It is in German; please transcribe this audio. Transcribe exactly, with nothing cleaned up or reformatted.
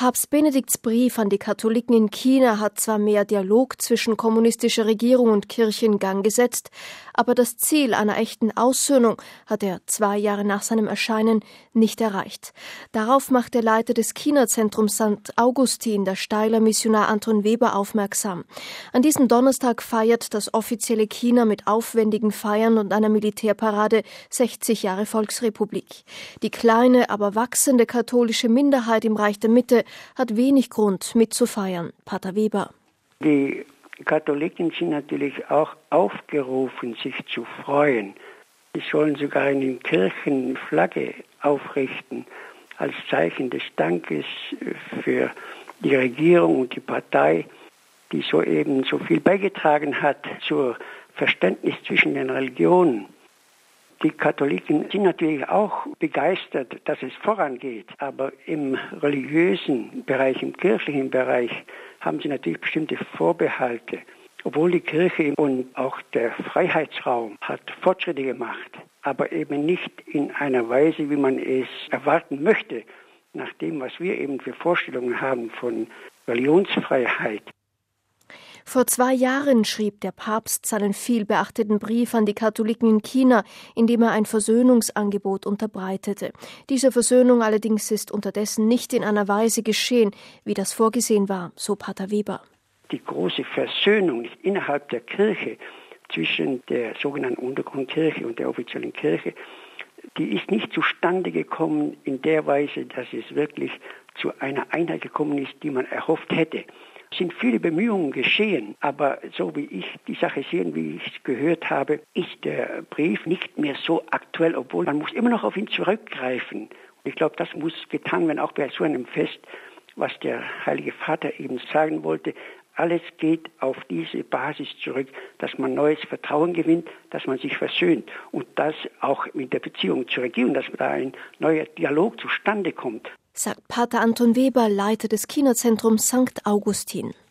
Papst Benedikts Brief an die Katholiken in China hat zwar mehr Dialog zwischen kommunistischer Regierung und Kirche in Gang gesetzt, aber das Ziel einer echten Aussöhnung hat er zwei Jahre nach seinem Erscheinen nicht erreicht. Darauf macht der Leiter des China-Zentrums Sankt Augustin, der Steyler Missionar Anton Weber, aufmerksam. An diesem Donnerstag feiert das offizielle China mit aufwendigen Feiern und einer Militärparade sechzig Jahre Volksrepublik. Die kleine, aber wachsende katholische Minderheit im Reich der Mitte hat wenig Grund mitzufeiern. Pater Weber. Die Katholiken sind natürlich auch aufgerufen, sich zu freuen. Sie sollen sogar in den Kirchen Flagge aufrichten als Zeichen des Dankes für die Regierung und die Partei, die soeben so viel beigetragen hat zur Verständnis zwischen den Religionen. Die Katholiken sind natürlich auch begeistert, dass es vorangeht, aber im religiösen Bereich, im kirchlichen Bereich haben sie natürlich bestimmte Vorbehalte. Obwohl die Kirche und auch der Freiheitsraum hat Fortschritte gemacht, aber eben nicht in einer Weise, wie man es erwarten möchte, nach dem, was wir eben für Vorstellungen haben von Religionsfreiheit. Vor zwei Jahren schrieb der Papst seinen vielbeachteten Brief an die Katholiken in China, in dem er ein Versöhnungsangebot unterbreitete. Diese Versöhnung allerdings ist unterdessen nicht in einer Weise geschehen, wie das vorgesehen war, so Pater Weber. Die große Versöhnung nicht innerhalb der Kirche zwischen der sogenannten Untergrundkirche und der offiziellen Kirche, die ist nicht zustande gekommen in der Weise, dass es wirklich zu einer Einheit gekommen ist, die man erhofft hätte. Es sind viele Bemühungen geschehen, aber so wie ich die Sache sehe und wie ich es gehört habe, ist der Brief nicht mehr so aktuell, obwohl man muss immer noch auf ihn zurückgreifen. Und ich glaube, das muss getan werden, auch bei so einem Fest, was der Heilige Vater eben sagen wollte. Alles geht auf diese Basis zurück, dass man neues Vertrauen gewinnt, dass man sich versöhnt und das auch mit der Beziehung zur Regierung, dass da ein neuer Dialog zustande kommt. Sagt Pater Anton Weber, Leiter des China-Zentrums Sankt Augustin.